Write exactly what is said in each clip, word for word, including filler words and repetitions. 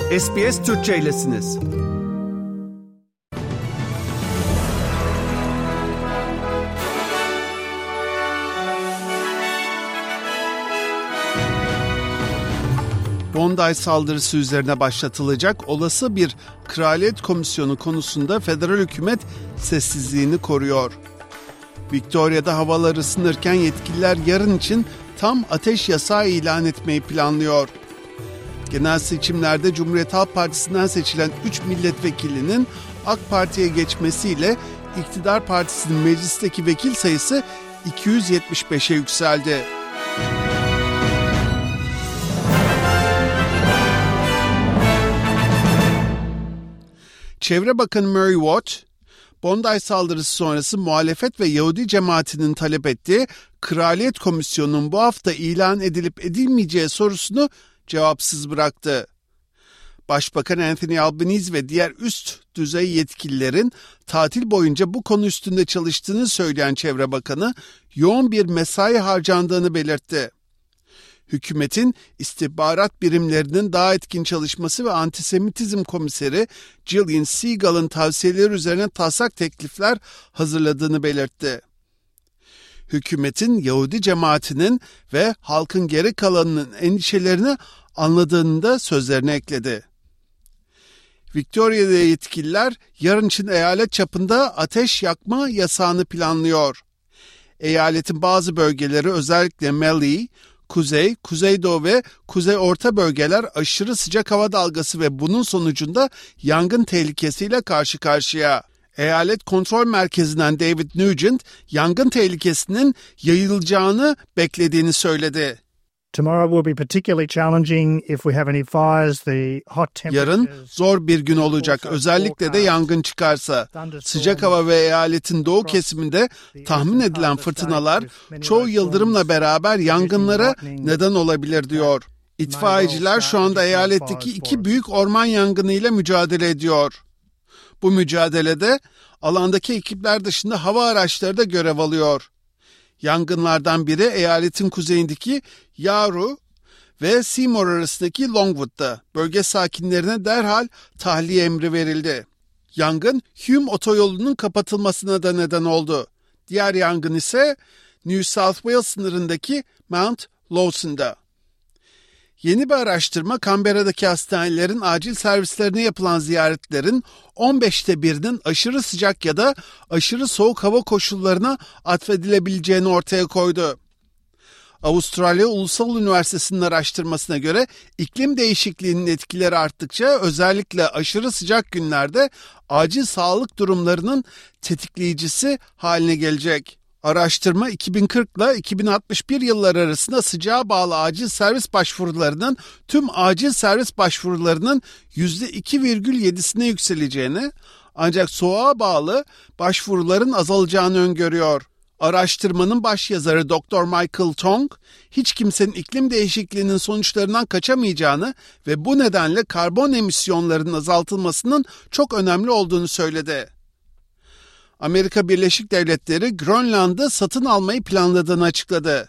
S B S Türkçe'ylesiniz. Bondi saldırısı üzerine başlatılacak olası bir kraliyet komisyonu konusunda federal hükümet sessizliğini koruyor. Victoria'da havalar ısınırken yetkililer yarın için tam ateş yasağı ilan etmeyi planlıyor. Genel seçimlerde Cumhuriyet Halk Partisi'nden seçilen üç milletvekilinin AK Parti'ye geçmesiyle iktidar partisinin meclisteki vekil sayısı iki yüz yetmiş beşe yükseldi. Çevre Bakanı Murray Watt, Bondi saldırısı sonrası muhalefet ve Yahudi cemaatinin talep ettiği Kraliyet Komisyonu'nun bu hafta ilan edilip edilmeyeceği sorusunu cevapsız bıraktı. Başbakan Anthony Albanese ve diğer üst düzey yetkililerin tatil boyunca bu konu üstünde çalıştığını söyleyen Çevre Bakanı, yoğun bir mesai harcandığını belirtti. Hükümetin istihbarat birimlerinin daha etkin çalışması ve antisemitizm komiseri Gillian Segal'ın tavsiyeleri üzerine taslak teklifler hazırladığını belirtti. Hükümetin Yahudi cemaatinin ve halkın geri kalanının endişelerini anladığını da sözlerine ekledi. Victoria'da yetkililer yarın için eyalet çapında ateş yakma yasağını planlıyor. Eyaletin bazı bölgeleri, özellikle Mallee, Kuzey, Kuzeydoğu ve Kuzey Orta bölgeler aşırı sıcak hava dalgası ve bunun sonucunda yangın tehlikesiyle karşı karşıya. Eyalet Kontrol Merkezi'nden David Nugent, yangın tehlikesinin yayılacağını beklediğini söyledi. Yarın zor bir gün olacak, özellikle de yangın çıkarsa. Sıcak hava ve eyaletin doğu kesiminde tahmin edilen fırtınalar çoğu yıldırımla beraber yangınlara neden olabilir diyor. İtfaiyeciler şu anda eyaletteki iki büyük orman yangınıyla mücadele ediyor. Bu mücadelede alandaki ekipler dışında hava araçları da görev alıyor. Yangınlardan biri eyaletin kuzeyindeki Yarrow ve Seymour arasındaki Longwood'da. Bölge sakinlerine derhal tahliye emri verildi. Yangın Hume otoyolunun kapatılmasına da neden oldu. Diğer yangın ise New South Wales sınırındaki Mount Lawson'da. Yeni bir araştırma, Canberra'daki hastanelerin acil servislerine yapılan ziyaretlerin on beşte birinin aşırı sıcak ya da aşırı soğuk hava koşullarına atfedilebileceğini ortaya koydu. Avustralya Ulusal Üniversitesi'nin araştırmasına göre iklim değişikliğinin etkileri arttıkça özellikle aşırı sıcak günlerde acil sağlık durumlarının tetikleyicisi haline gelecek. Araştırma iki bin kırk ile iki bin altmış bir yılları arasında sıcağa bağlı acil servis başvurularının tüm acil servis başvurularının yüzde iki virgül yedisine yükseleceğini, ancak soğuğa bağlı başvuruların azalacağını öngörüyor. Araştırmanın başyazarı Doktor Michael Tong, hiç kimsenin iklim değişikliğinin sonuçlarından kaçamayacağını ve bu nedenle karbon emisyonlarının azaltılmasının çok önemli olduğunu söyledi. Amerika Birleşik Devletleri Grönland'ı satın almayı planladığını açıkladı.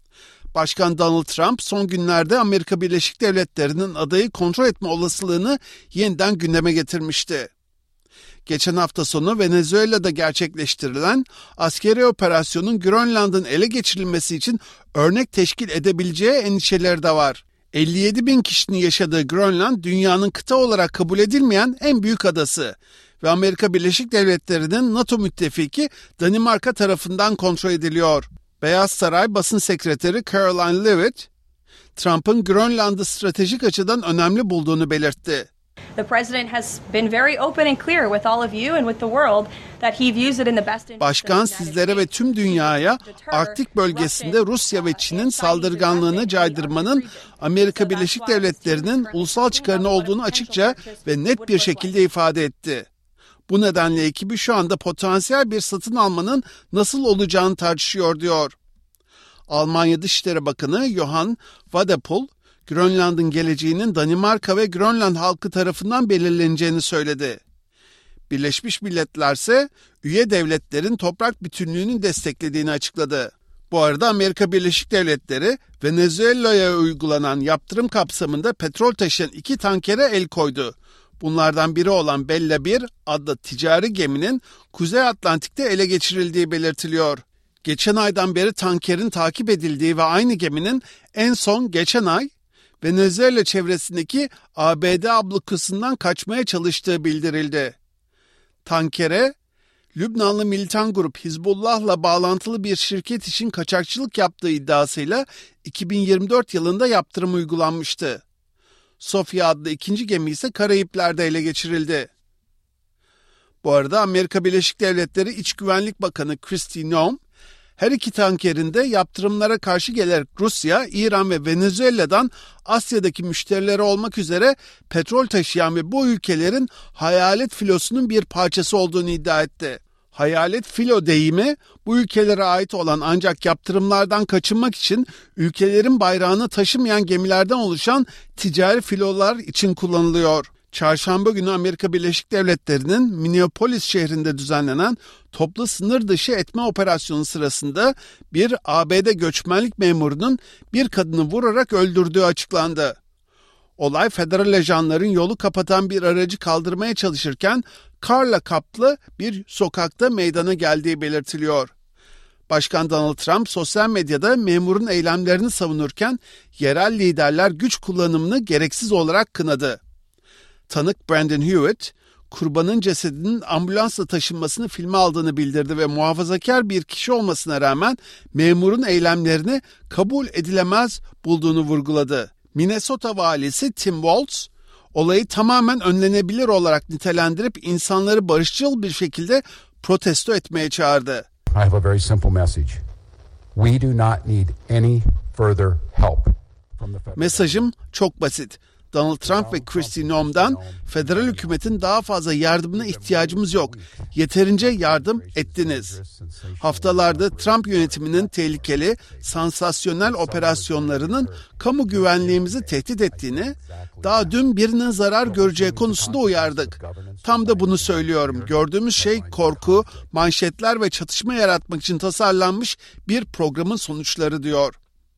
Başkan Donald Trump son günlerde Amerika Birleşik Devletleri'nin adayı kontrol etme olasılığını yeniden gündeme getirmişti. Geçen hafta sonu Venezuela'da gerçekleştirilen askeri operasyonun Grönland'ın ele geçirilmesi için örnek teşkil edebileceği endişeleri de var. elli yedi bin kişinin yaşadığı Grönland, dünyanın kıta olarak kabul edilmeyen en büyük adası ve Amerika Birleşik Devletleri'nin NATO müttefiki Danimarka tarafından kontrol ediliyor. Beyaz Saray Basın Sekreteri Caroline Leavitt, Trump'ın Grönland'ı stratejik açıdan önemli bulduğunu belirtti. The president has been very open and clear with all of you and with the world that he views it in the best interest. Başkan sizlere ve tüm dünyaya Arktik bölgesinde Rusya ve Çin'in saldırganlığını caydırmanın Amerika Birleşik Devletleri'nin ulusal çıkarını olduğunu açıkça ve net bir şekilde ifade etti. Bu nedenle ekibi şu anda potansiyel bir satın almanın nasıl olacağını tartışıyor diyor. Almanya Dışişleri Bakanı Johann Wadephul, Grönland'ın geleceğinin Danimarka ve Grönland halkı tarafından belirleneceğini söyledi. Birleşmiş Milletler ise üye devletlerin toprak bütünlüğünü desteklediğini açıkladı. Bu arada Amerika Birleşik Devletleri Venezuela'ya uygulanan yaptırım kapsamında petrol taşıyan iki tankere el koydu. Bunlardan biri olan Bella bir adlı ticari geminin Kuzey Atlantik'te ele geçirildiği belirtiliyor. Geçen aydan beri tankerin takip edildiği ve aynı geminin en son geçen ay Venezuela çevresindeki A B D ablukasından kaçmaya çalıştığı bildirildi. Tankere, Lübnanlı militan grup Hizbullah'la bağlantılı bir şirket için kaçakçılık yaptığı iddiasıyla iki bin yirmi dört yılında yaptırım uygulanmıştı. Sofia adlı ikinci gemi ise Karayipler'de ele geçirildi. Bu arada Amerika Birleşik Devletleri İç Güvenlik Bakanı Kristi Noem, her iki tankerin de yaptırımlara karşı gelerek Rusya, İran ve Venezuela'dan Asya'daki müşterileri olmak üzere petrol taşıyan ve bu ülkelerin hayalet filosunun bir parçası olduğunu iddia etti. Hayalet filo deyimi bu ülkelere ait olan ancak yaptırımlardan kaçınmak için ülkelerin bayrağını taşımayan gemilerden oluşan ticari filolar için kullanılıyor. Çarşamba günü Amerika Birleşik Devletleri'nin Minneapolis şehrinde düzenlenen toplu sınır dışı etme operasyonu sırasında bir A B D göçmenlik memurunun bir kadını vurarak öldürdüğü açıklandı. Olay federal ajanların yolu kapatan bir aracı kaldırmaya çalışırken karla kaplı bir sokakta meydana geldiği belirtiliyor. Başkan Donald Trump sosyal medyada memurun eylemlerini savunurken yerel liderler güç kullanımını gereksiz olarak kınadı. Tanık Brandon Hewitt, kurbanın cesedinin ambulansla taşınmasını filme aldığını bildirdi ve muhafazakar bir kişi olmasına rağmen memurun eylemlerini kabul edilemez bulduğunu vurguladı. Minnesota valisi Tim Walz, olayı tamamen önlenebilir olarak nitelendirip insanları barışçıl bir şekilde protesto etmeye çağırdı. I have a very simple message. We do not need any further help from the federal. Mesajım çok basit. Donald Trump ve Kristi Noem'dan federal hükümetin daha fazla yardımına ihtiyacımız yok. Yeterince yardım ettiniz. Haftalarda Trump yönetiminin tehlikeli, sansasyonel operasyonlarının kamu güvenliğimizi tehdit ettiğini, daha dün birinin zarar göreceği konusunda uyardık. Tam da bunu söylüyorum. Gördüğümüz şey korku, manşetler ve çatışma yaratmak için tasarlanmış bir programın sonuçları diyor.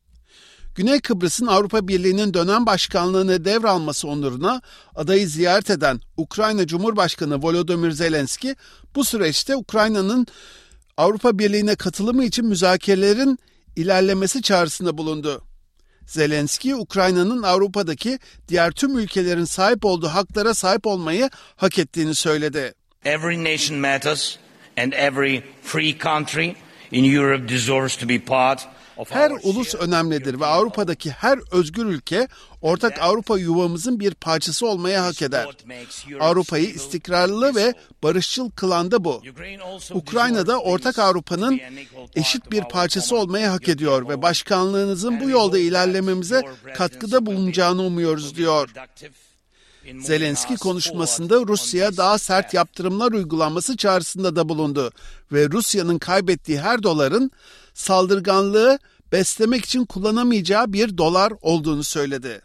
Güney Kıbrıs'ın Avrupa Birliği'nin dönem başkanlığını devralması onuruna adayı ziyaret eden Ukrayna Cumhurbaşkanı Volodymyr Zelenski, bu süreçte Ukrayna'nın Avrupa Birliği'ne katılımı için müzakerelerin ilerlemesi çağrısında bulundu. Zelenski, Ukrayna'nın Avrupa'daki diğer tüm ülkelerin sahip olduğu haklara sahip olmayı hak ettiğini söyledi. Every nation matters and every free country in Europe deserves to be part. Her ulus önemlidir ve Avrupa'daki her özgür ülke ortak Avrupa yuvamızın bir parçası olmaya hak eder. Avrupa'yı istikrarlı ve barışçıl kılan da bu. Ukrayna da ortak Avrupa'nın eşit bir parçası olmaya hak ediyor ve başkanlığınızın bu yolda ilerlememize katkıda bulunacağını umuyoruz diyor. Zelenski konuşmasında Rusya'ya daha sert yaptırımlar uygulanması çağrısında da bulundu ve Rusya'nın kaybettiği her doların saldırganlığı beslemek için kullanamayacağı bir dolar olduğunu söyledi.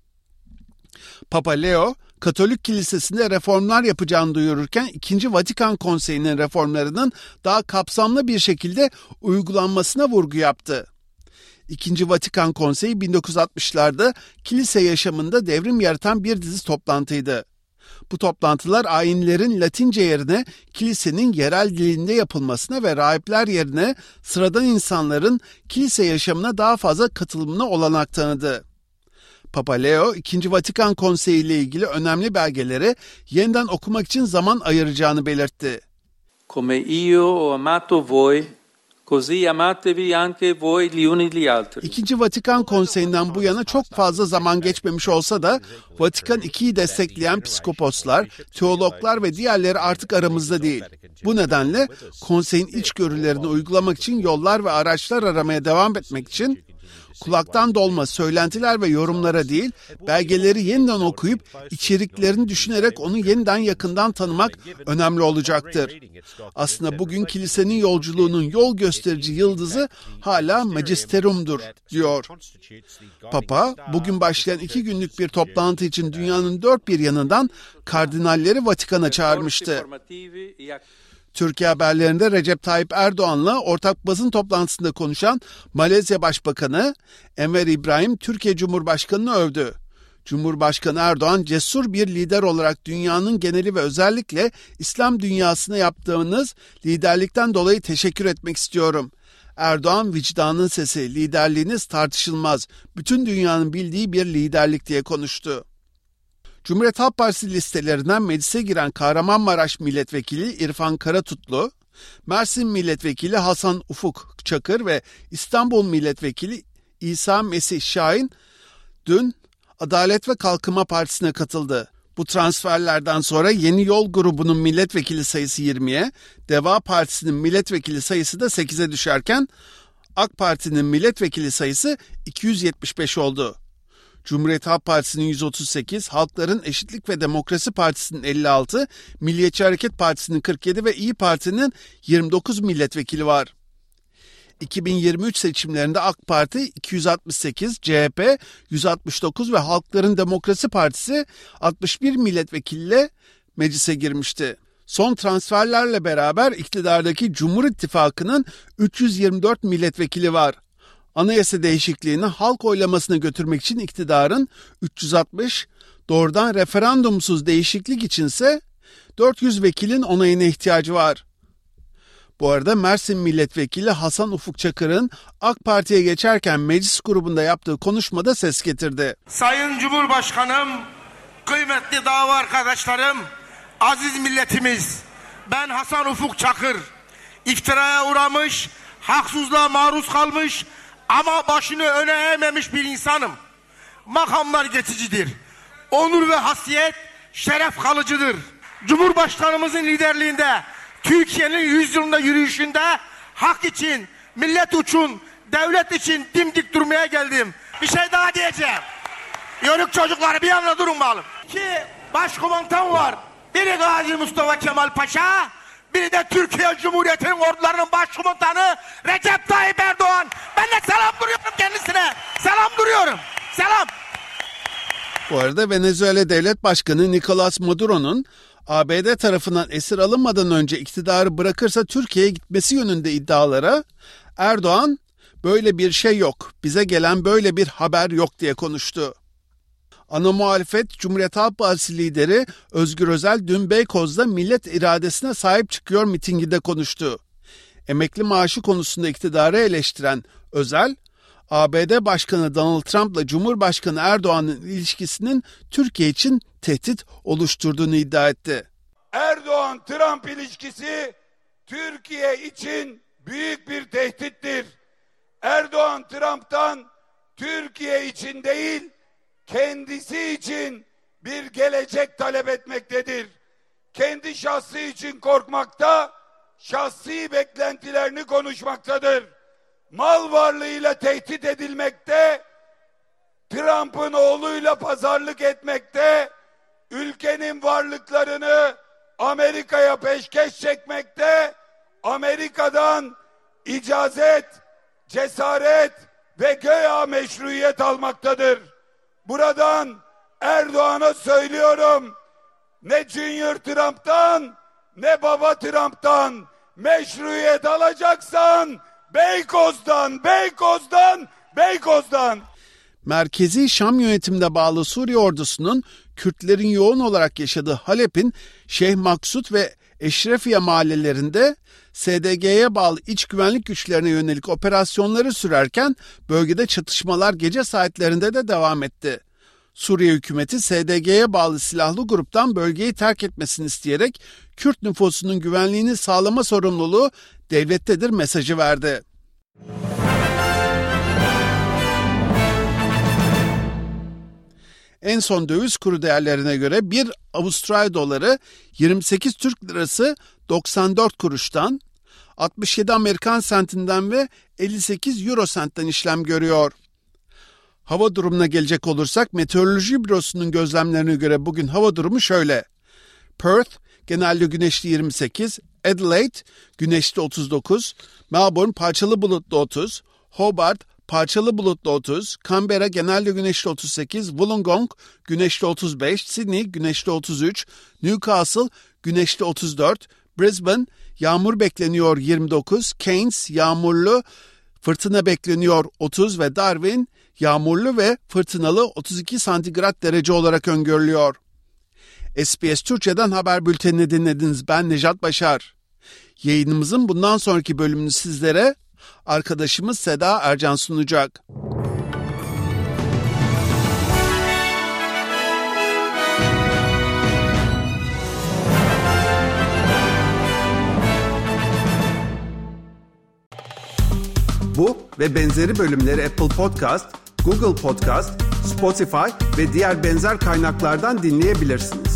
Papa Leo, Katolik Kilisesi'nde reformlar yapacağını duyururken ikinci Vatikan Konseyi'nin reformlarının daha kapsamlı bir şekilde uygulanmasına vurgu yaptı. İkinci Vatikan Konseyi bin dokuz yüz altmışlarda kilise yaşamında devrim yaratan bir dizi toplantıydı. Bu toplantılar ayinlerin Latince yerine kilisenin yerel dilinde yapılmasına ve rahipler yerine sıradan insanların kilise yaşamına daha fazla katılımına olanak tanıdı. Papa Leo, ikinci Vatikan Konseyi ile ilgili önemli belgeleri yeniden okumak için zaman ayıracağını belirtti. Come io ho amato voi, così amatevi anche voi gli uni gli altri. İkinci Vatikan Konseyi'nden bu yana çok fazla zaman geçmemiş olsa da Vatikan ikiyi destekleyen psikoposlar, teologlar ve diğerleri artık aramızda değil. Bu nedenle konseyin içgörülerini uygulamak için yollar ve araçlar aramaya devam etmek için kulaktan dolma söylentiler ve yorumlara değil, belgeleri yeniden okuyup içeriklerini düşünerek onu yeniden yakından tanımak önemli olacaktır. Aslında bugün kilisenin yolculuğunun yol gösterici yıldızı hala magisteriumdur, diyor. Papa, bugün başlayan iki günlük bir toplantı için dünyanın dört bir yanından kardinalleri Vatikan'a çağırmıştı. Türkiye haberlerinde Recep Tayyip Erdoğan'la ortak basın toplantısında konuşan Malezya Başbakanı Enver İbrahim, Türkiye Cumhurbaşkanı'nı övdü. Cumhurbaşkanı Erdoğan, cesur bir lider olarak dünyanın geneli ve özellikle İslam dünyasına yaptığınız liderlikten dolayı teşekkür etmek istiyorum. Erdoğan, vicdanın sesi, liderliğiniz tartışılmaz, bütün dünyanın bildiği bir liderlik diye konuştu. Cumhuriyet Halk Partisi listelerinden meclise giren Kahramanmaraş Milletvekili İrfan Karatutlu, Mersin Milletvekili Hasan Ufuk Çakır ve İstanbul Milletvekili İsa Mesih Şahin dün Adalet ve Kalkınma Partisi'ne katıldı. Bu transferlerden sonra Yeni Yol grubunun milletvekili sayısı yirmiye, Deva Partisi'nin milletvekili sayısı da sekize düşerken AK Parti'nin milletvekili sayısı iki yüz yetmiş beş oldu. Cumhuriyet Halk Partisi'nin yüz otuz sekiz, Halkların Eşitlik ve Demokrasi Partisi'nin elli altı, Milliyetçi Hareket Partisi'nin kırk yedi ve İYİ Parti'nin yirmi dokuz milletvekili var. iki bin yirmi üç seçimlerinde AK Parti iki yüz altmış sekiz, C H P yüz altmış dokuz ve Halkların Demokrasi Partisi altmış bir milletvekiliyle meclise girmişti. Son transferlerle beraber iktidardaki Cumhur İttifakı'nın üç yüz yirmi dört milletvekili var. Anayasa değişikliğini halk oylamasına götürmek için iktidarın üç yüz altmış, doğrudan referandumsuz değişiklik içinse dört yüz vekilin onayına ihtiyacı var. Bu arada Mersin Milletvekili Hasan Ufuk Çakır'ın AK Parti'ye geçerken meclis grubunda yaptığı konuşmada ses getirdi. Sayın Cumhurbaşkanım, kıymetli dava arkadaşlarım, aziz milletimiz, ben Hasan Ufuk Çakır, iftiraya uğramış, haksızlığa maruz kalmış ama başını öne eğmemiş bir insanım. Makamlar geçicidir. Onur ve hasiyet, şeref kalıcıdır. Cumhurbaşkanımızın liderliğinde Türkiye'nin yüzyılında yürüyüşünde hak için, millet için, devlet için dimdik durmaya geldim. Bir şey daha diyeceğim. Yörük çocukları bir yana durun bakalım. İki başkomutan var. Biri Gazi Mustafa Kemal Paşa, biri de Türkiye Cumhuriyeti'nin ordularının başkomutanı Recep Tayyip Erdoğan. Ben de selam duruyorum kendisine. Selam duruyorum. Selam. Bu arada Venezuela Devlet Başkanı Nicolas Maduro'nun A B D tarafından esir alınmadan önce iktidarı bırakırsa Türkiye'ye gitmesi yönünde iddialara Erdoğan, böyle bir şey yok, bize gelen böyle bir haber yok diye konuştu. Ana muhalefet Cumhuriyet Halk Partisi lideri Özgür Özel dün Beykoz'da millet iradesine sahip çıkıyor mitinginde konuştu. Emekli maaşı konusunda iktidarı eleştiren Özel, A B D Başkanı Donald Trump'la Cumhurbaşkanı Erdoğan'ın ilişkisinin Türkiye için tehdit oluşturduğunu iddia etti. Erdoğan-Trump ilişkisi Türkiye için büyük bir tehdittir. Erdoğan Trump'tan Türkiye için değil, kendisi için bir gelecek talep etmektedir. Kendi şahsı için korkmakta, şahsi beklentilerini konuşmaktadır. Mal varlığıyla tehdit edilmekte, Trump'ın oğluyla pazarlık etmekte, ülkenin varlıklarını Amerika'ya peşkeş çekmekte, Amerika'dan icazet, cesaret ve göya meşruiyet almaktadır. Buradan Erdoğan'a söylüyorum, ne Junior Trump'tan ne baba Trump'tan meşruiyet alacaksan Beykoz'dan, Beykoz'dan, Beykoz'dan. Merkezi Şam yönetimine bağlı Suriye ordusunun Kürtlerin yoğun olarak yaşadığı Halep'in Şeyh Maksut ve Eşrefiye mahallelerinde S D G'ye bağlı iç güvenlik güçlerine yönelik operasyonları sürerken bölgede çatışmalar gece saatlerinde de devam etti. Suriye hükümeti S D G'ye bağlı silahlı gruptan bölgeyi terk etmesini isteyerek Kürt nüfusunun güvenliğini sağlama sorumluluğu devlettedir mesajı verdi. En son döviz kuru değerlerine göre bir Avustralya doları yirmi sekiz Türk lirası doksan dört kuruştan, altmış yedi Amerikan sentinden ve elli sekiz Euro sentten işlem görüyor. Hava durumuna gelecek olursak Meteoroloji Bürosu'nun gözlemlerine göre bugün hava durumu şöyle. Perth genelde güneşli yirmi sekiz, Adelaide güneşli otuz dokuz, Melbourne parçalı bulutlu otuz, Hobart parçalı bulutlu otuz, Canberra genelde güneşli otuz sekiz, Wollongong güneşli otuz beş, Sydney güneşli otuz üç, Newcastle güneşli otuz dört, Brisbane yağmur bekleniyor yirmi dokuz, Keynes yağmurlu, fırtına bekleniyor otuz ve Darwin yağmurlu ve fırtınalı otuz iki santigrat derece olarak öngörülüyor. S B S Türkçe'den haber bültenini dinlediniz. Ben Nejat Başar. Yayınımızın bundan sonraki bölümünü sizlere arkadaşımız Seda Ercan sunacak. Bu ve benzeri bölümleri Apple Podcast, Google Podcast, Spotify ve diğer benzer kaynaklardan dinleyebilirsiniz.